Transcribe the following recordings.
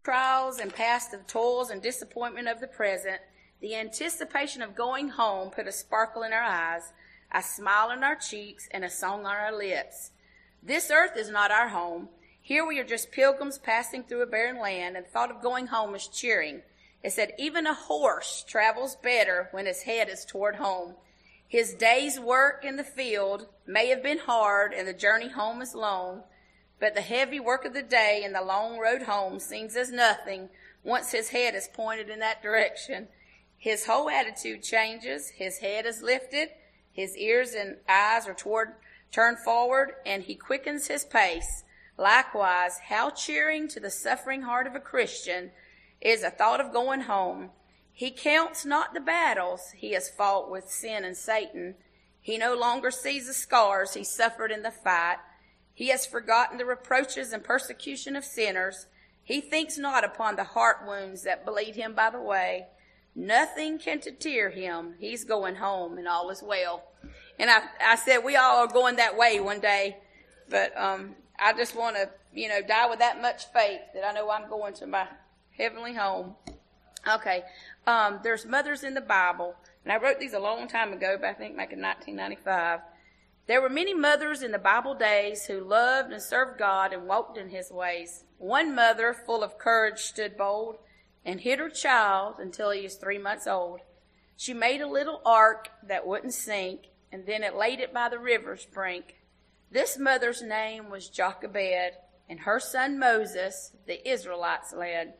trials and past the toils and disappointment of the present, the anticipation of going home put a sparkle in our eyes, a smile on our cheeks, and a song on our lips. This earth is not our home. Here we are just pilgrims passing through a barren land, and the thought of going home is cheering. It said, even a horse travels better when his head is toward home. His day's work in the field may have been hard, and the journey home is long, but the heavy work of the day and the long road home seems as nothing once his head is pointed in that direction. His whole attitude changes. His head is lifted. His ears and eyes are turned forward, and he quickens his pace. Likewise, how cheering to the suffering heart of a Christian is a thought of going home. He counts not the battles he has fought with sin and Satan. He no longer sees the scars he suffered in the fight. He has forgotten the reproaches and persecution of sinners. He thinks not upon the heart wounds that bleed him by the way. Nothing can deter him. He's going home, and all is well. And I said we all are going that way one day, but I just want to, die with that much faith that I know I'm going to my heavenly home. Okay, there's mothers in the Bible, and I wrote these a long time ago, but I think back in 1995. There were many mothers in the Bible days who loved and served God and walked in his ways. One mother, full of courage, stood bold and hid her child until he was 3 months old. She made a little ark that wouldn't sink, and then it laid it by the river's brink. This mother's name was Jochebed, and her son Moses the Israelites led.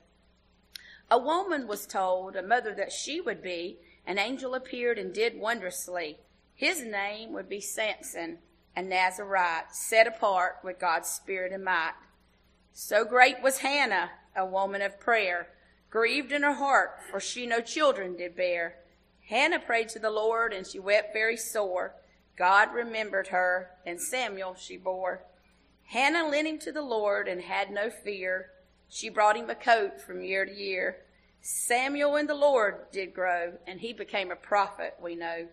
A woman was told, a mother that she would be. An angel appeared and did wondrously. His name would be Samson, a Nazarite, set apart with God's spirit and might. So great was Hannah, a woman of prayer, grieved in her heart, for she no children did bear. Hannah prayed to the Lord, and she wept very sore. God remembered her, and Samuel she bore. Hannah lent him to the Lord and had no fear. She brought him a coat from year to year. Samuel in the Lord did grow, and he became a prophet, we know.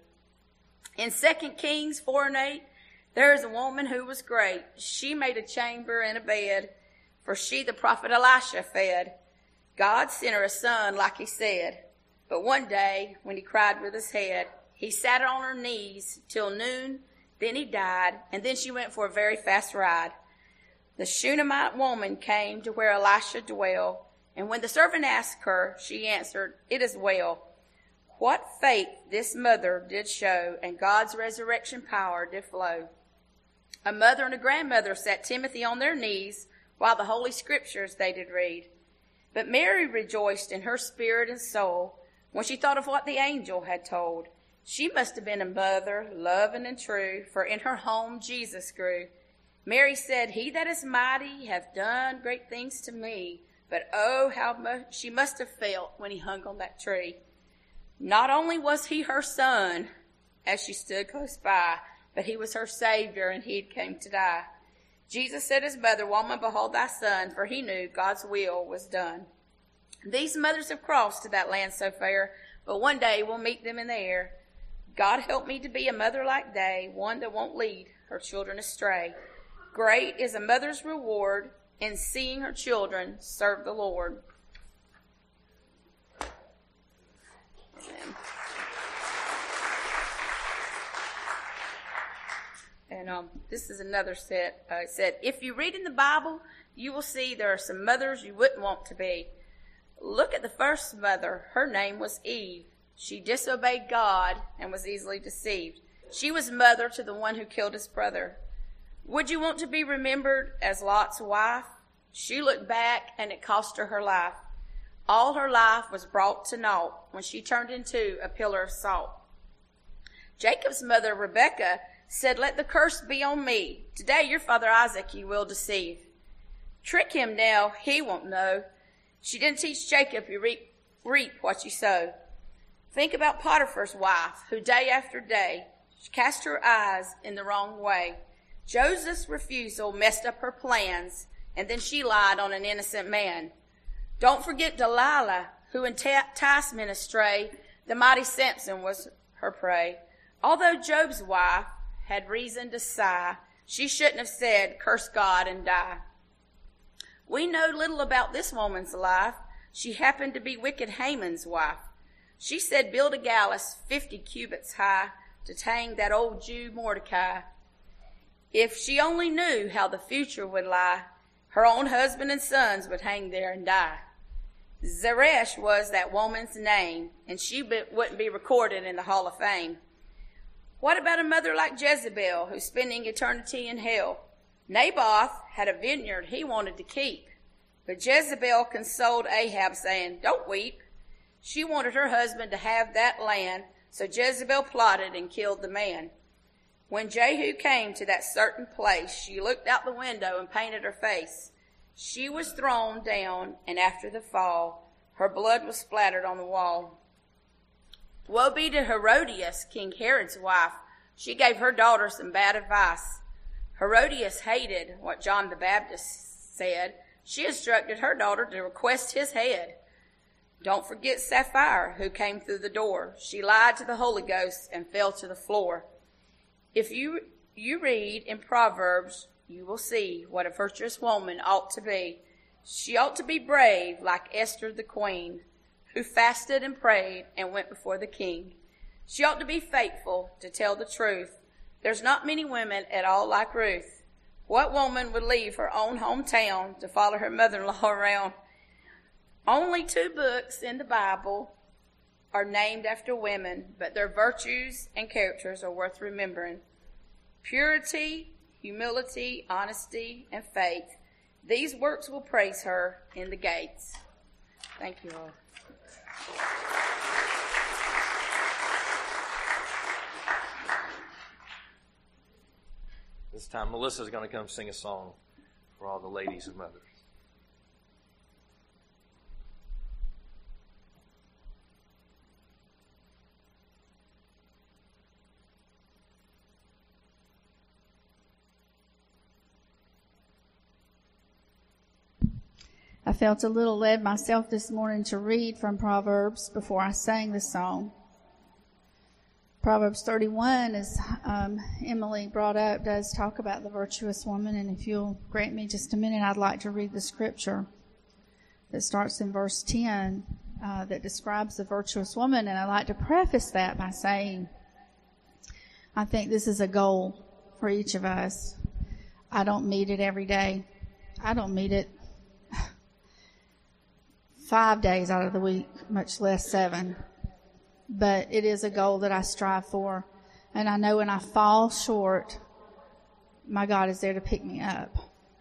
In 2 Kings 4:8, there is a woman who was great. She made a chamber and a bed, for she the prophet Elisha fed. God sent her a son, like he said. But one day, when he cried with his head, he sat on her knees till noon, then he died, and then she went for a very fast ride. The Shunammite woman came to where Elisha dwelt, and when the servant asked her, she answered, "It is well." What faith this mother did show, and God's resurrection power did flow. A mother and a grandmother sat Timothy on their knees, while the Holy Scriptures they did read. But Mary rejoiced in her spirit and soul, when she thought of what the angel had told. She must have been a mother, loving and true, for in her home Jesus grew. Mary said, "He that is mighty hath done great things to me." But oh, how much she must have felt when he hung on that tree. Not only was he her son, as she stood close by, but he was her Savior, and he came to die. Jesus said to his mother, "Woman, behold thy son," for he knew God's will was done. These mothers have crossed to that land so fair, but one day we'll meet them in the air. God help me to be a mother like they, one that won't lead her children astray. Great is a mother's reward in seeing her children serve the Lord. And this is another set. It said, if you read in the Bible, you will see there are some mothers you wouldn't want to be. Look at the first mother. Her name was Eve. She disobeyed God and was easily deceived. She was mother to the one who killed his brother. Would you want to be remembered as Lot's wife? She looked back, and it cost her her life. All her life was brought to naught when she turned into a pillar of salt. Jacob's mother, Rebekah, said, "Let the curse be on me. Today your father Isaac you will deceive." Trick him now, he won't know. She didn't teach Jacob, you reap what you sow. Think about Potiphar's wife, who day after day cast her eyes in the wrong way. Joseph's refusal messed up her plans, and then she lied on an innocent man. Don't forget Delilah, who enticed men astray. The mighty Samson was her prey. Although Job's wife had reason to sigh, she shouldn't have said, "Curse God and die." We know little about this woman's life. She happened to be wicked Haman's wife. She said build a gallows 50 cubits high to hang that old Jew Mordecai. If she only knew how the future would lie, her own husband and sons would hang there and die. Zeresh was that woman's name, and she wouldn't be recorded in the Hall of Fame. What about a mother like Jezebel, who's spending eternity in hell? Naboth had a vineyard he wanted to keep, but Jezebel consoled Ahab, saying, "Don't weep." She wanted her husband to have that land, so Jezebel plotted and killed the man. When Jehu came to that certain place, she looked out the window and painted her face. She was thrown down, and after the fall, her blood was splattered on the wall. Woe be to Herodias, King Herod's wife. She gave her daughter some bad advice. Herodias hated what John the Baptist said. She instructed her daughter to request his head. Don't forget Sapphira, who came through the door. She lied to the Holy Ghost and fell to the floor. If you read in Proverbs, you will see what a virtuous woman ought to be. She ought to be brave like Esther the queen, who fasted and prayed and went before the king. She ought to be faithful to tell the truth. There's not many women at all like Ruth. What woman would leave her own hometown to follow her mother-in-law around? Only 2 books in the Bible are named after women, but their virtues and characters are worth remembering. Purity, humility, honesty, and faith. These works will praise her in the gates. Thank you all. This time, Melissa's going to come sing a song for all the ladies and mothers. I felt a little led myself this morning to read from Proverbs before I sang the song. Proverbs 31, as Emily brought up, does talk about the virtuous woman, and if you'll grant me just a minute, I'd like to read the scripture that starts in verse 10 that describes the virtuous woman, and I'd like to preface that by saying I think this is a goal for each of us. I don't meet it every day. I don't meet it 5 days out of the week, much less 7. But it is a goal that I strive for. And I know when I fall short, my God is there to pick me up.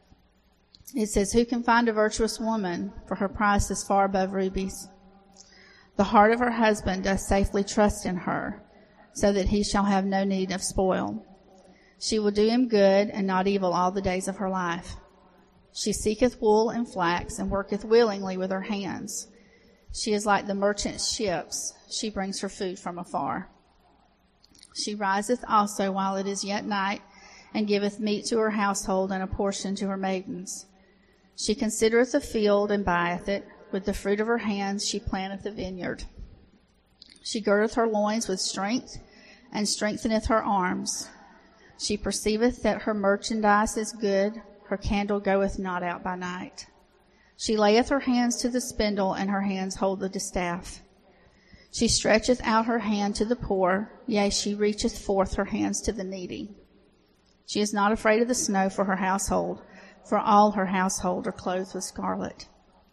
It says, "Who can find a virtuous woman? For her price is far above rubies. The heart of her husband does safely trust in her, so that he shall have no need of spoil. She will do him good and not evil all the days of her life. She seeketh wool and flax, and worketh willingly with her hands. She is like the merchant ships. She brings her food from afar. She riseth also while it is yet night, and giveth meat to her household, and a portion to her maidens. She considereth the field, and buyeth it. With the fruit of her hands she planteth a vineyard. She girdeth her loins with strength, and strengtheneth her arms. She perceiveth that her merchandise is good. Her candle goeth not out by night. She layeth her hands to the spindle, and her hands hold the distaff. She stretcheth out her hand to the poor, yea, she reacheth forth her hands to the needy. She is not afraid of the snow for her household, for all her household are clothed with scarlet.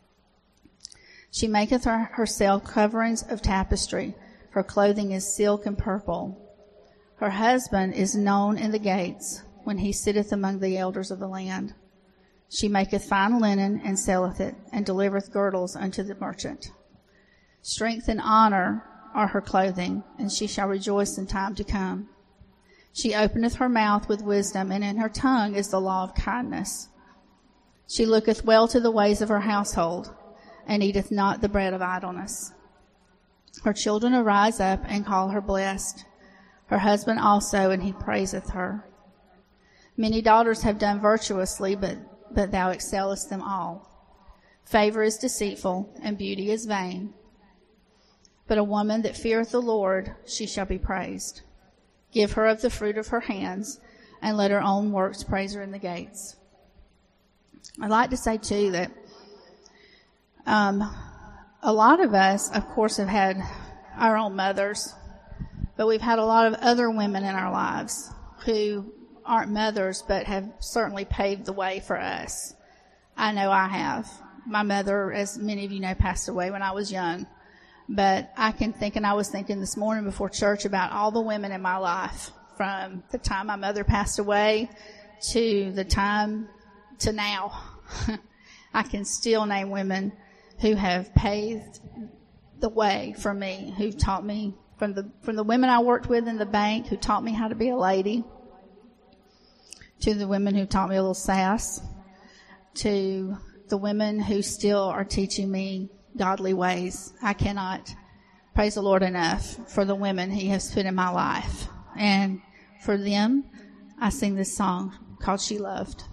She maketh herself coverings of tapestry. Her clothing is silk and purple. Her husband is known in the gates, when he sitteth among the elders of the land. She maketh fine linen, and selleth it, and delivereth girdles unto the merchant. Strength and honor are her clothing, and she shall rejoice in time to come. She openeth her mouth with wisdom, and in her tongue is the law of kindness. She looketh well to the ways of her household, and eateth not the bread of idleness. Her children arise up and call her blessed, her husband also, and he praiseth her. Many daughters have done virtuously, but thou excellest them all. Favor is deceitful, and beauty is vain. But a woman that feareth the Lord, she shall be praised. Give her of the fruit of her hands, and let her own works praise her in the gates. I'd like to say, too, that a lot of us, of course, have had our own mothers, but we've had a lot of other women in our lives who aren't mothers but have certainly paved the way for us. I know I have. My mother, as many of you know, passed away when I was young. But I can think, and I was thinking this morning before church about all the women in my life, from the time my mother passed away to the time to now. I can still name women who have paved the way for me, who taught me, from the women I worked with in the bank, who taught me how to be a lady, to the women who taught me a little sass, to the women who still are teaching me godly ways. I cannot praise the Lord enough for the women He has put in my life. And for them, I sing this song called She Loved.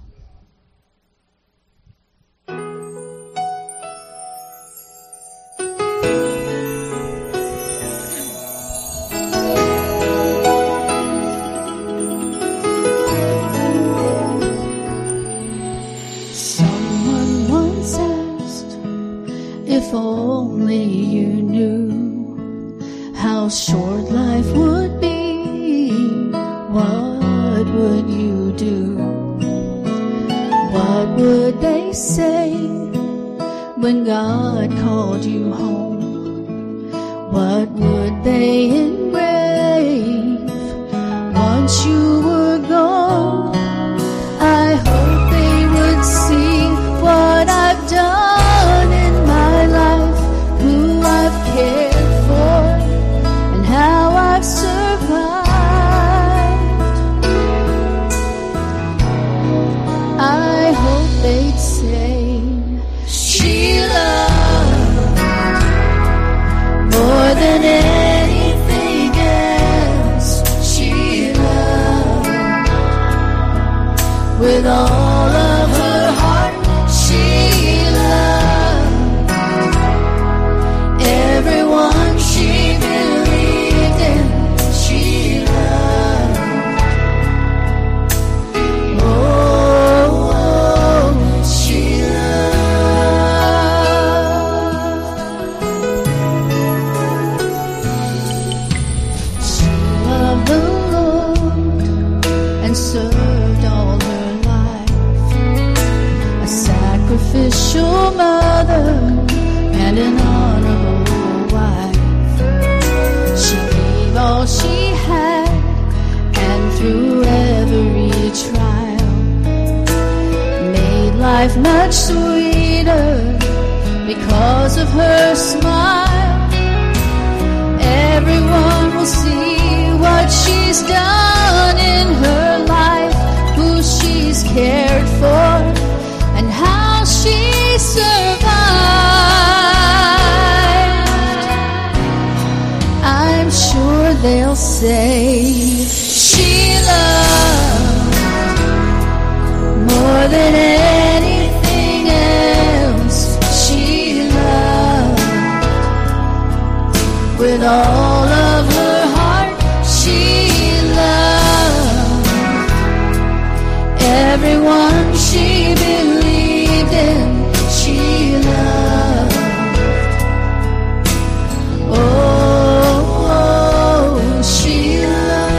If only you knew how short life would be, what would you do? What would they say when God called you home? What would they engrave once you were gone? I hope they would see what I've done, who I've cared for, and how I've survived. I hope they'd say, she loved more than anything else. She loved with all of her heart. She loved everyone she believed in. She loved. Oh, she loved. She loved the Lord and served all her life, a sacrificial mother and an honorable wife. She gave all she had, and through every trial made life much sweeter because of her smile. Everyone will see what she's done in her life, who she's cared for, and how she survived. I'm sure they'll say, she loved more than anything else. She loved with all of her heart. She loved everyone she believed in. She loved. Oh, she loved.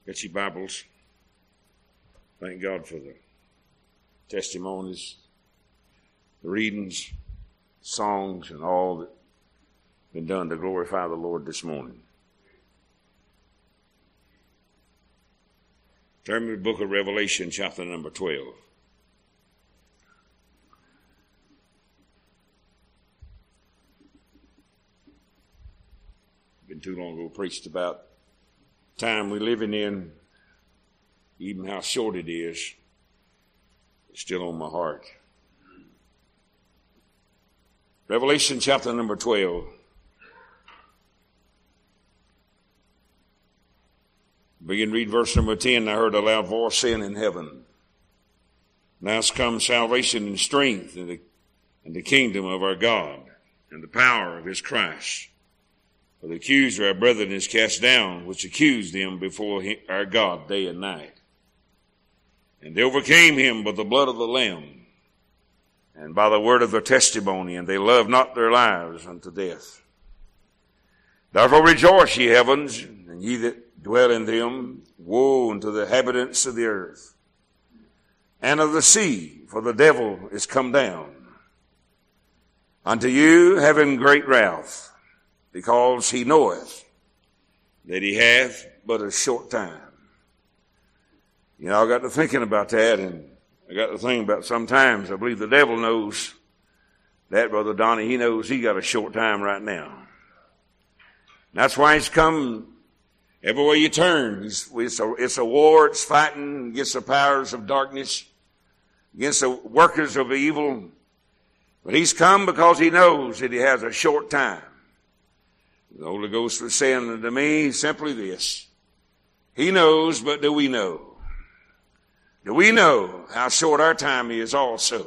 Get your Bibles. Thank God for the testimonies, the readings, songs, and all that been done to glorify the Lord this morning. Turn to the book of Revelation, chapter number 12. Been too long ago preached about time we're living in, even how short it is. It's still on my heart. Revelation chapter number 12. Begin to read verse number 10. I heard a loud voice saying in heaven, "Now's come salvation and strength and the kingdom of our God and the power of his Christ. For the accuser, our brethren, is cast down, which accused them before our God day and night. And they overcame him by the blood of the Lamb and by the word of their testimony, and they loved not their lives unto death. Therefore rejoice, ye heavens, and ye that dwell in them. Woe unto the inhabitants of the earth and of the sea, for the devil is come down unto you, having great wrath, because he knoweth that he hath but a short time." You know, I got to thinking about that, and I got to thinking about sometimes I believe the devil knows that, Brother Donnie. He knows he got a short time right now. And that's why he's come everywhere you turn. It's a war. It's fighting against the powers of darkness, against the workers of evil. But he's come because he knows that he has a short time. The Holy Ghost was saying unto me simply this: he knows, but do we know? Do we know how short our time is also?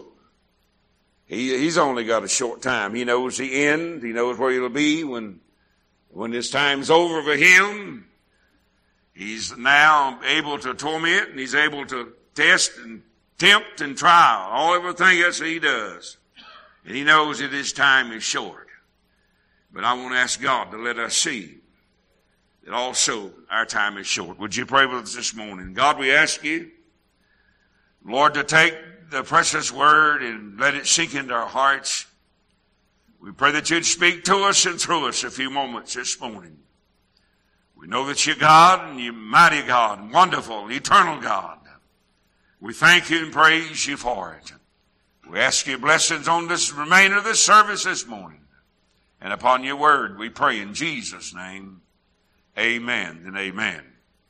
He's only got a short time. He knows the end. He knows where he'll be when this time's over for him. He's now able to torment, and he's able to test and tempt and try everything else he does. And he knows that his time is short. But I want to ask God to let us see that also our time is short. Would you pray with us this morning? God, we ask you, Lord, to take the precious word and let it sink into our hearts. We pray that you'd speak to us and through us a few moments this morning. We know that you're God, and you're mighty God, and wonderful, eternal God. We thank you and praise you for it. We ask you blessings on this remainder of this service this morning. And upon your word we pray in Jesus' name. Amen and amen.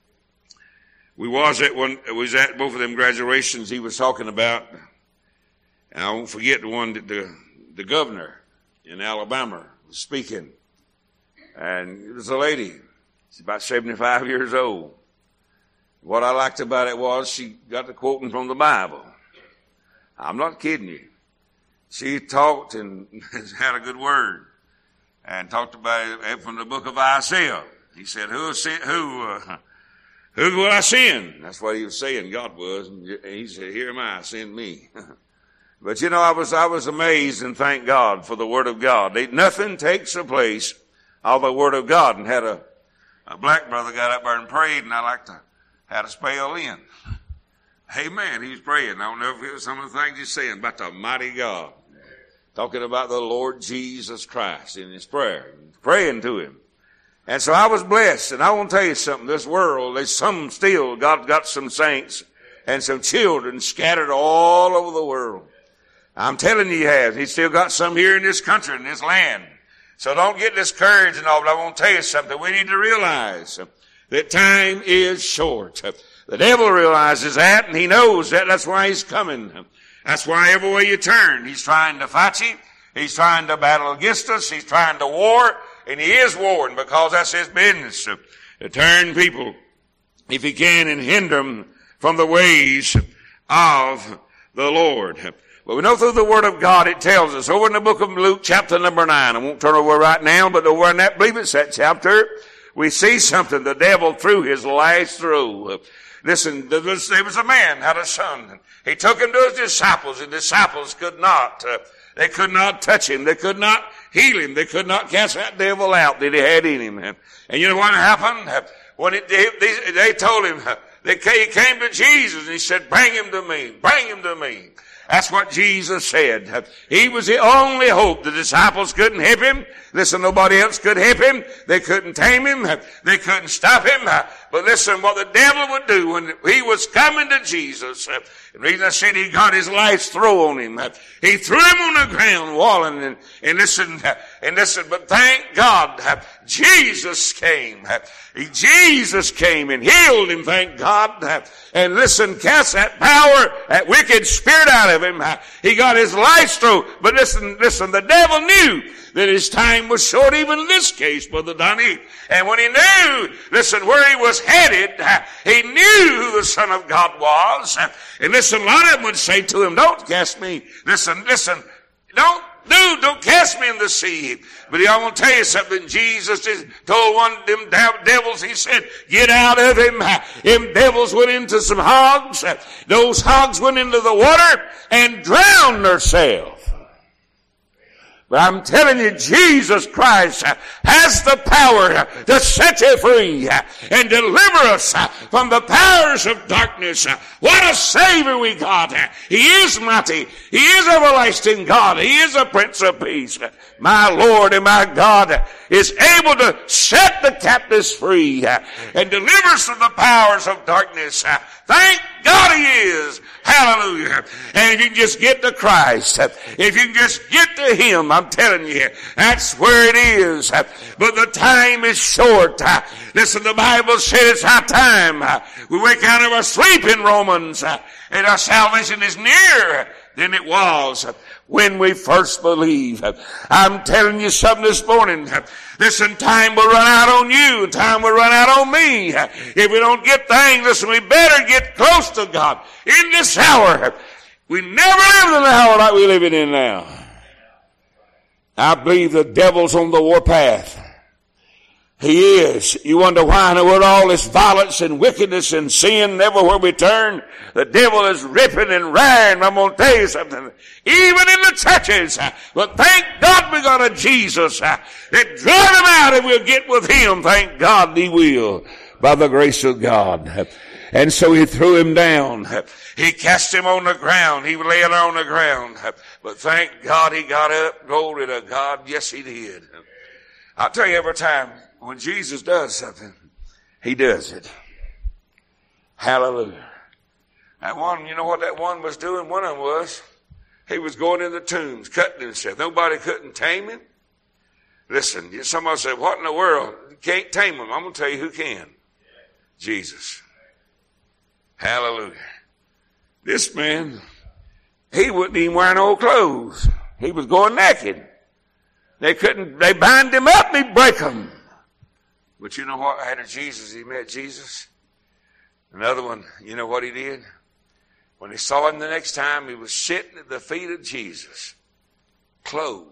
We was at both of them graduations he was talking about. And I won't forget the one that the governor in Alabama was speaking. And it was a lady. She's about 75 years old. What I liked about it was she got the quoting from the Bible. I'm not kidding you. She talked and had a good word. And talked about it from the book of Isaiah. He said, who will I send? That's what he was saying, God was. And he said, here am I, send me. But you know, I was amazed and thank God for the word of God. Nothing takes the place of the word of God. And had a black brother got up there and prayed, and I like to had a spell in. Amen. He was praying. I don't know if it was some of the things he's saying about the mighty God. Talking about the Lord Jesus Christ in his prayer. Praying to him. And so I was blessed. And I want to tell you something. This world, there's some still, God got some saints and some children scattered all over the world. I'm telling you he has. He's still got some here in this country, in this land. So don't get discouraged and all, but I want to tell you something. We need to realize that time is short. The devil realizes that, and he knows that. That's why he's coming. That's why everywhere you turn, he's trying to fight you. He's trying to battle against us. He's trying to war, and he is warring because that's his business, to turn people, if he can, and hinder them from the ways of the Lord. But we know through the Word of God it tells us, over in the book of Luke, chapter number 9, I won't turn over right now, but over in that, I believe it's that chapter, we see something. The devil threw his last throw. Listen, there was a man, had a son. He took him to his disciples. The disciples could not touch him. They could not heal him. They could not cast that devil out that he had in him. And you know what happened? when they told him, he came to Jesus and he said, bring him to me, bring him to me. That's what Jesus said. He was the only hope. The disciples couldn't help him. Listen, nobody else could help him. They couldn't tame him. They couldn't stop him. But listen, what the devil would do when he was coming to Jesus, the reason I said he got his life's throw on him, he threw him on the ground, walling, and listen, but thank God, Jesus came. Jesus came and healed him, thank God. And listen, cast that power, that wicked spirit out of him. He got his life's throw. But listen, the devil knew that his time was short, even in this case, Brother Donnie. And when he knew, listen, where he was headed, he knew who the Son of God was. And listen, a lot of them would say to him, don't cast me. Listen, don't cast me in the sea. But I want to tell you something. Jesus told one of them devils, he said, get out of him. Them devils went into some hogs. Those hogs went into the water and drowned themselves. But I'm telling you, Jesus Christ has the power to set you free and deliver us from the powers of darkness. What a Savior we got. He is mighty. He is everlasting God. He is a Prince of Peace. My Lord and my God is able to set the captives free and deliver us from the powers of darkness. Thank God He is. Hallelujah. And if you can just get to Christ, if you can just get to Him, I'm telling you, that's where it is. But the time is short. Listen, the Bible said it's high time. We wake out of our sleep in Romans, and our salvation is nearer than it was when we first believed. I'm telling you something this morning. Listen, time will run out on you. Time will run out on me. If we don't get things, listen, we better get close to God in this hour. We never lived in an hour like we're living in now. I believe the devil's on the warpath. He is. You wonder why in the world all this violence and wickedness and sin everywhere we turn? The devil is ripping and raring. I'm going to tell you something. Even in the churches. But thank God we got a Jesus that drive him out and we'll get with him. Thank God he will. By the grace of God. And so he threw him down. He cast him on the ground. He lay on the ground. But thank God he got up. Glory to God. Yes, he did. I'll tell you every time. When Jesus does something, he does it. Hallelujah. That one, you know what that one was doing? One of them was, he was going in the tombs, cutting himself. Nobody couldn't tame him. Listen, somebody said, what in the world? You can't tame him. I'm going to tell you who can. Jesus. Hallelujah. This man, he wasn't even wearing old clothes. He was going naked. They bind him up, he'd break them. But you know what? After Jesus, he met Jesus. Another one, you know what he did? When he saw him the next time, he was sitting at the feet of Jesus, clothed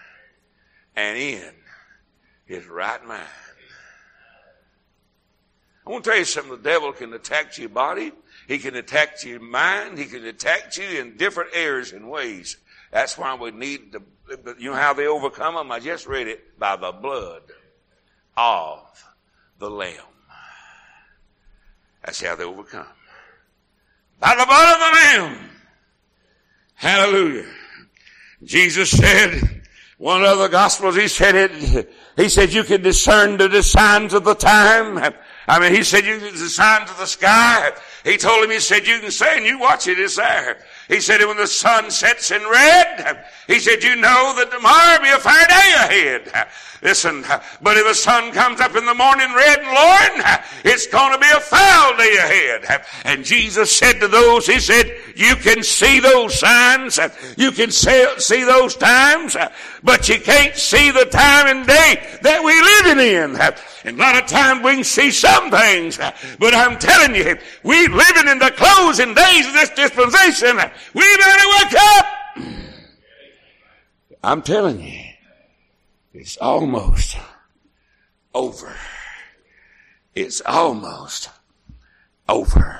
and in his right mind. I want to tell you something. The devil can attack your body. He can attack your mind. He can attack you in different areas and ways. That's why we need you know how they overcome them? I just read it. By the blood of the Lamb. That's how they overcome. By the blood of the Lamb. Hallelujah. Jesus said, one of the Gospels, he said you can discern the signs of the time. I mean, he said you can the signs of the sky. He told him, he said, you can say, and you watch it, it's there. He said, when the sun sets in red, he said, you know that tomorrow will be a fair day ahead. Listen, but if the sun comes up in the morning red and lowering, it's going to be a foul day ahead. And Jesus said to those, he said, you can see those signs, you can see those times, but you can't see the time and day that we're living in. And a lot of times we can see some things, but I'm telling you, we're living in the closing days of this dispensation. We better wake up. I'm telling you, it's almost over. It's almost over.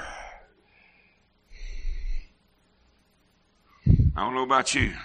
I don't know about you.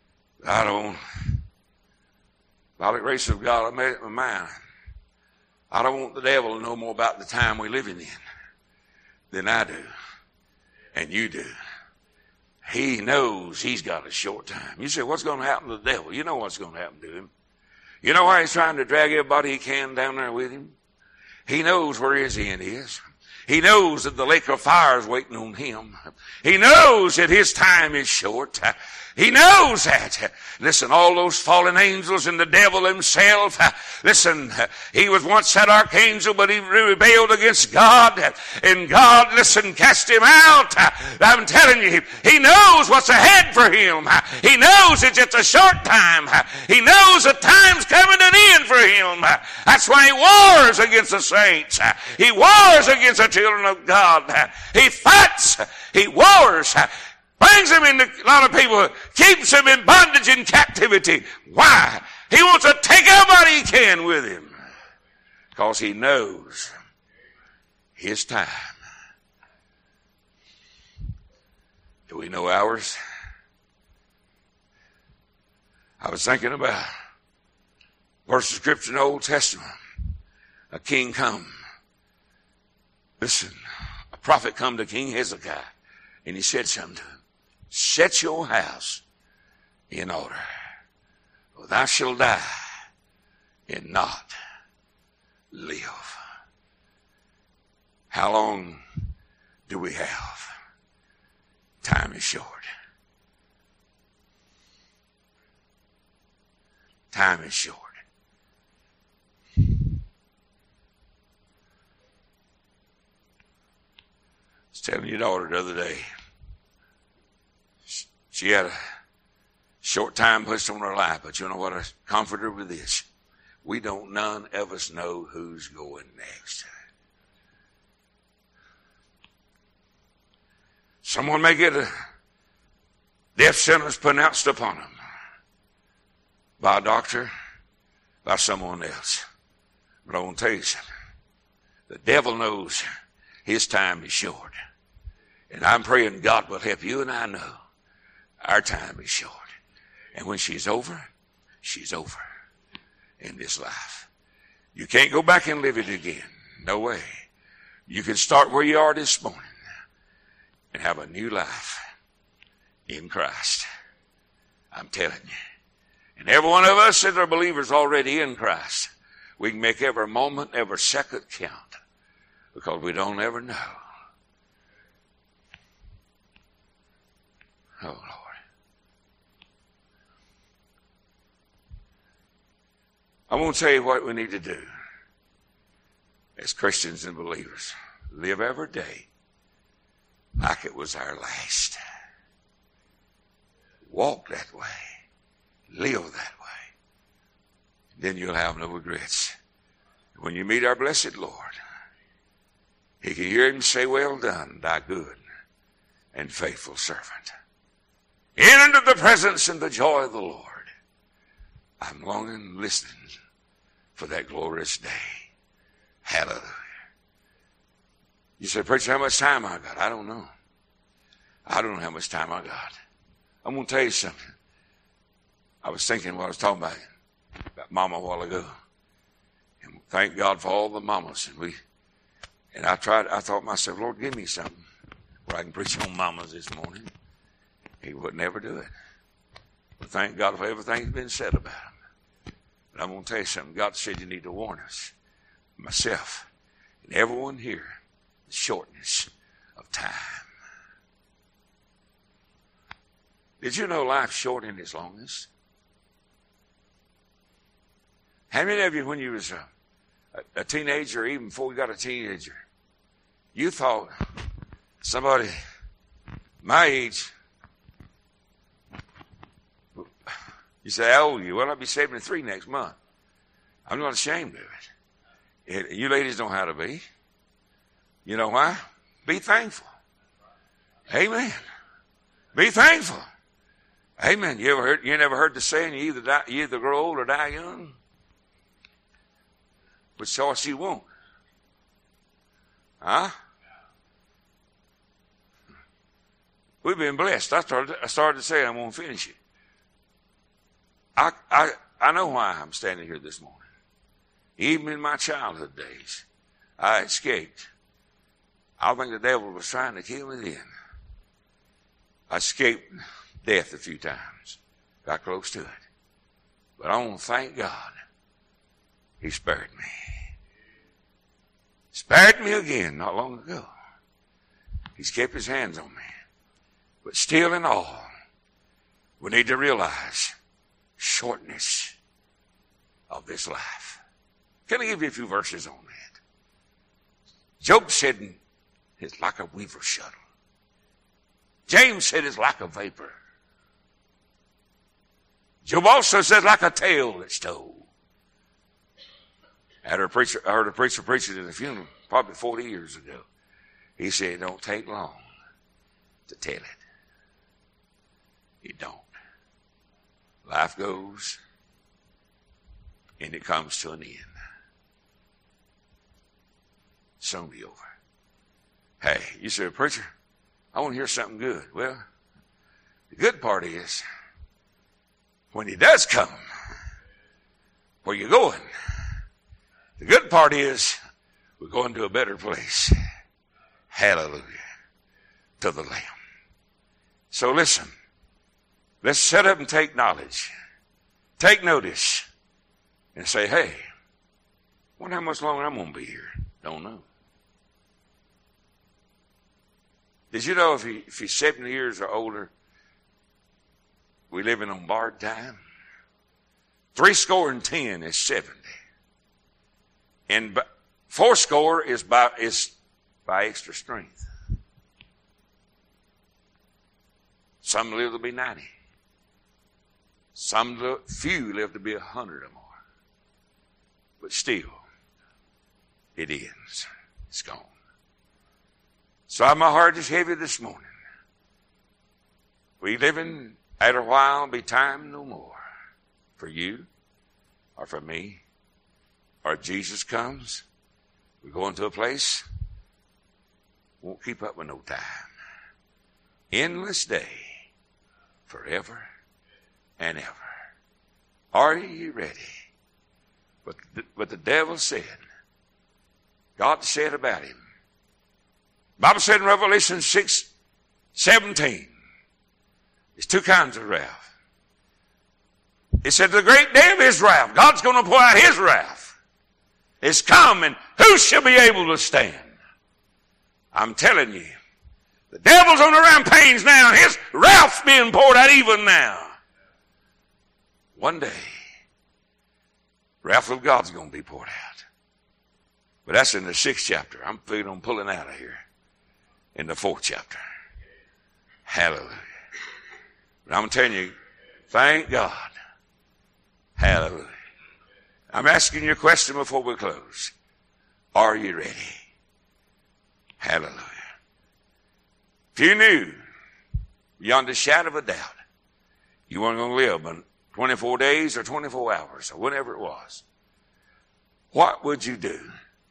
By the grace of God, I made up my mind. I don't want the devil to know more about the time we're living in than I do and you do. He knows he's got a short time. You say, what's going to happen to the devil? You know what's going to happen to him. You know why he's trying to drag everybody he can down there with him? He knows where his end is. He knows that the lake of fire is waiting on him. He knows that his time is short. He knows that. Listen, all those fallen angels and the devil himself, listen, he was once that archangel, but he rebelled against God, and God, listen, cast him out. I'm telling you, he knows what's ahead for him. He knows it's just a short time. He knows the time's coming to an end for him. That's why he wars against the saints. He wars against the children of God. He fights. He wars. Brings them into a lot of people, keeps them in bondage and captivity. Why? He wants to take everybody he can with him. Because he knows his time. Do we know ours? I was thinking about a verse of scripture in the Old Testament. A king come. Listen, a prophet come to King Hezekiah, and he said something to him. Set your house in order, for thou shalt die and not live. How long do we have? Time is short. Time is short. I was telling your daughter the other day, she had a short time pushed on her life, but you know what? I comfort her with this. We don't, none of us know who's going next. Someone may get a death sentence pronounced upon them by a doctor, by someone else. But I want to tell you something. The devil knows his time is short. And I'm praying God will help you and I know our time is short. And when she's over in this life. You can't go back and live it again. No way. You can start where you are this morning and have a new life in Christ. I'm telling you. And every one of us that are believers already in Christ, we can make every moment, every second count, because we don't ever know. Oh, Lord. I'm going to tell you what we need to do as Christians and believers. Live every day like it was our last. Walk that way. Live that way. Then you'll have no regrets. When you meet our blessed Lord, He can hear Him say, well done, thy good and faithful servant. Enter into the presence and the joy of the Lord. I'm longing, listening for that glorious day. Hallelujah. You say, preacher, how much time I got? I don't know. I don't know how much time I got. I'm going to tell you something. I was thinking what I was talking about Mama a while ago. And thank God for all the mamas. And I thought to myself, Lord, give me something where I can preach on mamas this morning. He would never do it. But thank God for everything that's been said about him. But I'm going to tell you something. God said you need to warn us, myself, and everyone here, the shortness of time. Did you know life's short in its longest? How many of you, when you was a teenager, or even before you got a teenager, you thought somebody my age, you say, how old are you? Well, I'll be 73 next month. I'm not ashamed of it. You ladies know how to be. You know why? Be thankful. Amen. Be thankful. Amen. You never heard the saying, you either grow old or die young? Which choice you want? Huh? We've been blessed. I started to say I'm going to finish it. I know why I'm standing here this morning. Even in my childhood days, I escaped. I think the devil was trying to kill me then. I escaped death a few times. Got close to it. But I want to thank God. He spared me. Spared me again not long ago. He's kept his hands on me. But still in all, we need to realize shortness of this life. Can I give you a few verses on that? Job said it's like a weaver's shuttle. James said it's like a vapor. Job also said like a tale that's told. I heard a preacher preaching at a funeral probably 40 years ago. He said it don't take long to tell it. It don't. Life goes and it comes to an end. Soon be over. Hey, you say, preacher, I want to hear something good. Well, the good part is when he does come, where you going? The good part is we're going to a better place. Hallelujah to the Lamb. So listen, let's set up and take knowledge. Take notice and say, hey, wonder how much longer I'm going to be here. Don't know. Did you know if he's 70 years or older, we living on borrowed time? 70 is 70. And 80 is by extra strength. Some live to be 90. Few live to be 100 or more. But still, it ends. It's gone. So my heart is heavy this morning. We living at a while be time no more. For you or for me. Or if Jesus comes, we're going to a place won't keep up with no time. Endless day, forever and ever. Are you ready? But the devil said, God said about him. The Bible said in Revelation 6:17, there's two kinds of wrath. It said the great day of his wrath, God's going to pour out his wrath. It's come, and who shall be able to stand? I'm telling you, the devil's on the rampage now, and his wrath's being poured out even now. One day, wrath of God's going to be poured out. But that's in the 6th chapter. I'm figuring on pulling out of here in the 4th chapter. Hallelujah. But I'm telling you, thank God. Hallelujah. I'm asking you a question before we close. Are you ready? Hallelujah. If you knew beyond a shadow of a doubt you weren't going to live in 24 days or 24 hours or whatever it was, what would you do?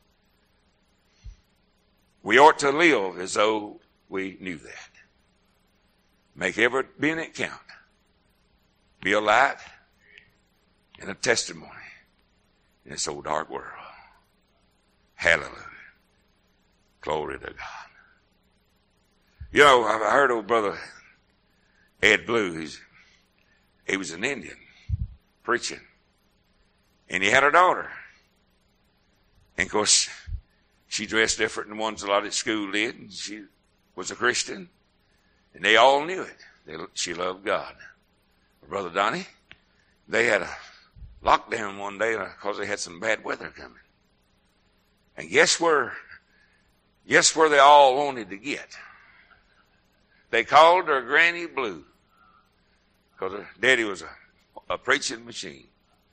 We ought to live as though we knew that. Make every minute count. Be a light and a testimony in this old dark world. Hallelujah. Glory to God. You know, I heard old brother Ed Blue. He was an Indian preaching. And he had a daughter. And of course, she dressed different than the ones a lot at school did. And she was a Christian. And they all knew it. She loved God. Brother Donnie, they had a lockdown one day because they had some bad weather coming. And guess where they all wanted to get? They called her Granny Blue because her daddy was a preaching machine.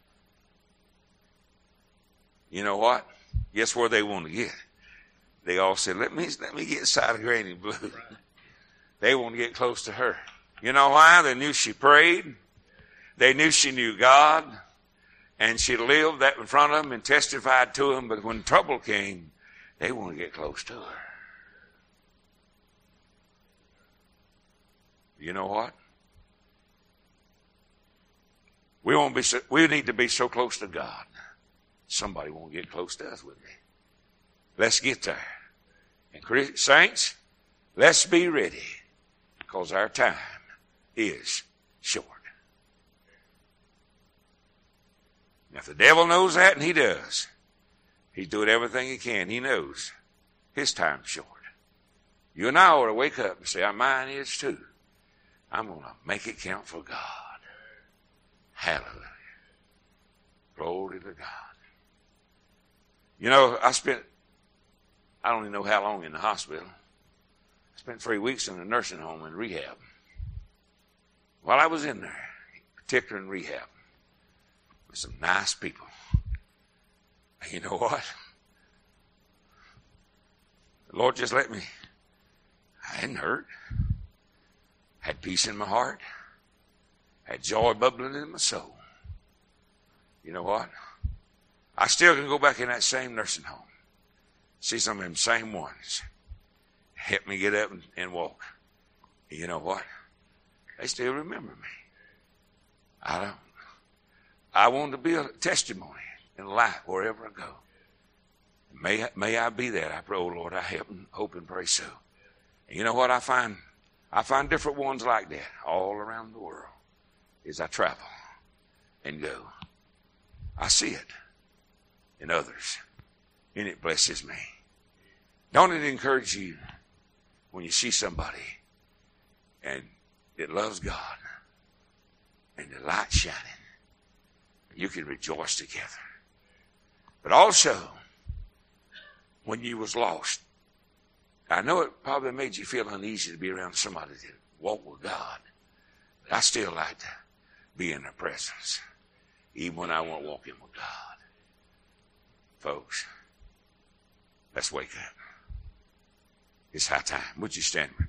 You know what? Guess where they want to get? They all said, let me get inside of Granny Blue. Right. They want to get close to her. You know why? They knew she prayed. They knew she knew God. And she lived that in front of them and testified to them. But when trouble came, they want to get close to her. You know what? We need to be so close to God. somebody won't get close to us with me. Let's get there. And saints, let's be ready, because our time is short. Now, if the devil knows that, and he does, he's doing everything he can. He knows his time's short. You and I ought to wake up and say, mine is too. I'm going to make it count for God. Hallelujah. Glory to God. You know, I don't even know how long in the hospital. I spent 3 weeks in a nursing home in rehab. While I was in there, particularly in rehab, with some nice people. And you know what? The Lord just let me. I hadn't hurt. Had peace in my heart. Had joy bubbling in my soul. You know what? I still can go back in that same nursing home. See some of them same ones. Help me get up and walk. And you know what? They still remember me. I want to be a testimony in life wherever I go. May I be that. I pray, oh Lord, I hope and pray so. And you know what I find? I find different ones like that all around the world as I travel and go. I see it in others, and it blesses me. Don't it encourage you when you see somebody and it loves God and the light shining, you can rejoice together. But also, when you was lost, I know it probably made you feel uneasy to be around somebody that walk with God. But I still like to be in their presence, even when I won't walk in with God. Folks, let's wake up. It's high time. Would you stand with me?